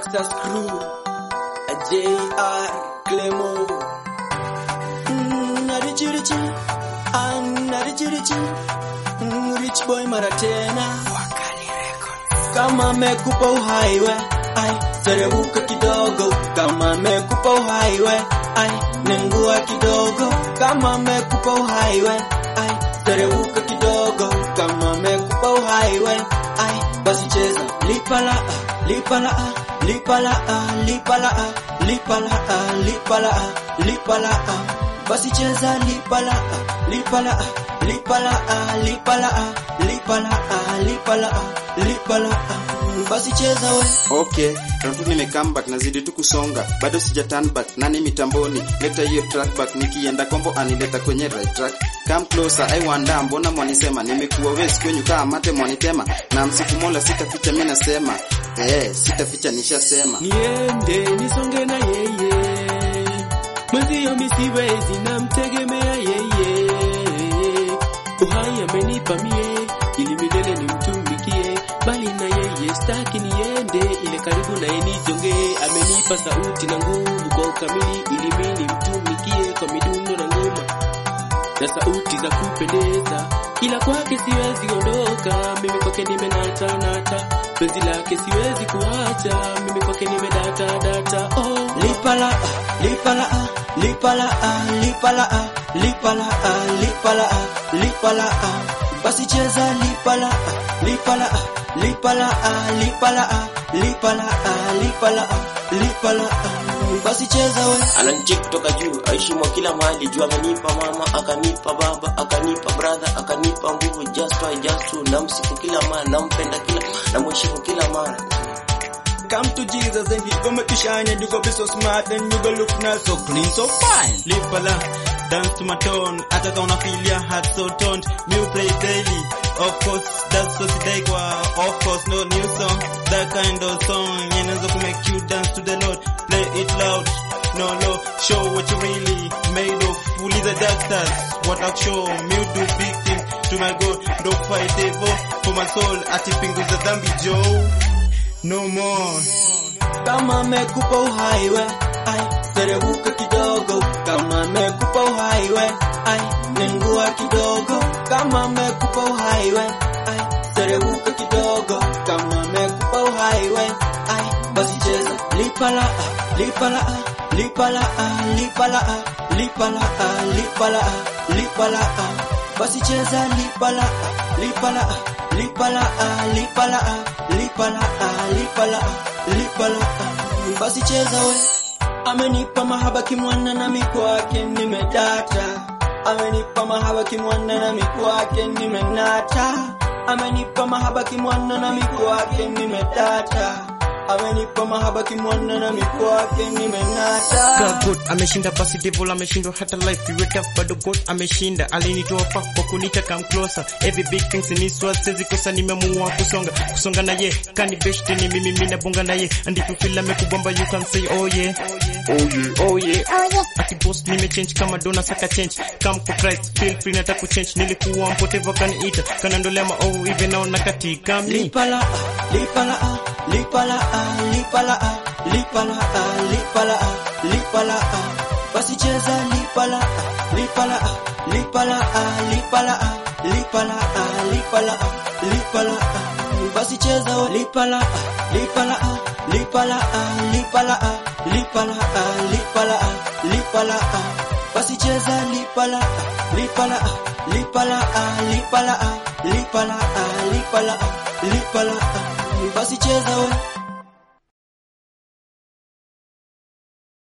Daxter's crew, JR Clemo. Rich boy Maratena. Kama mekupa uhai we, ai terebuka kidogo. Kama mekupa uhai we, ai nengua kidogo. Kama mekupa uhai we, ai terebuka kidogo. Kama mekupa uhai we, ai basi cheza lipala lipala lipala lipala lipala lipala lipala basi cheza lipala lipala lipala lipala lipala lipala lipala basi cheza we. Okay, raundi nimekam back nazidi tu kusonga. Bado sija turn back, nani mitamboni. Leta hiyo track back, nikienda kombo anileta kwenye right track. Come closer, I wonder mbona mwanisema. Nimekuwa west kwenye kaa mate mwanitema. Na msiku mola sitaficha mimi nasema. Sitaficha nishasema. Niende nisonge na yeye. Mwenzio misiwezi namtegemea yeye. Uhai amenipa mie, ili milele nimtumikie. Bali na yeye staki niende, ile karibu na yeye nijonge. Amenipa sauti na nguvu kwa ukamili, ili mimi nimtumikie kwa midundo na ngoma na sauti za kupendeza. Ila kwake siwezi ondoka, mimi kwake nimenata nata. Penzi lake siwezi kuacha, mimi kwake nimedata data. Oh lipala lipala lipala lipala lipala lipala lipala basi cheza lipala lipala lipala lipala lipala lipala lipala basi cheza we. Ananchik kutoka juu, aishi mwa kila mahali. Juu amenipa mama, akanipa baba, akanipa brother, akanipa nguvu. Just to namsifu kila mara, nampenda kila, namheshimu kila mara. Come to Jesus and he gonna make you shine, and you gonna be so smart and you gonna look nice, so clean, so fine. Lipala, dance to my tone. Hata kama feel your heart so toned, me play daily. Of course, that's so sidaikwa. Of course, no new song. That kind of song, inaweza to make you dance to the Lord. Play it loud, no low. Show what you really made of. Fully the Daxters, what I show. Me do big things to my God. Don't fight devil for my soul. Atipinguza dhambi Joe. No more. Kama mekupa uhai we, ai terebuka kidogo. Kama mekupa uhai we, ai nengua kidogo. Kama mekupa uhai we, ai terebuka kidogo. Kama mekupa uhai we, ai basi cheza lipala lipala lipala lipala lipala lipala lipala basi cheza lipala lipala lipala lipala lipala lipala lipala basi cheza we. Amenipa mahaba kimwana na mikwake nimedata. Amenipa mahaba kimwana na mikwake nimenata. Amenipa mahaba kimwana na mikwake nimedata. Amenipa mahaba kimwana na mikwake nimenata. God ameshinda basi devil ameshindwa hata life you wake up bado God ameshinda. Alinitoa pa kwa kunita come closer. Every big things in this world says kosa nimeamua kusonga na ye. Kani best ni mimi na bonga na ye. And if you feel amekubamba you can say oh yeah. Oh yeah, oh yeah, oh yeah. Ati boss nimechange kama dona saka change. Come for Christ feel free nataka kuchange. Nilikuwa mpotevu kaniita kana ndolema oh even now nakatika mimi. Lipala lipala lipala lipala lipala lipala lipala basi cheza lipala lipala lipala lipala lipala lipala lipala basi cheza lipala lipala lipala lipala lipala lipala lipala basi cheza lipala lipala lipala lipala lipala lipala lipala basi cheza we.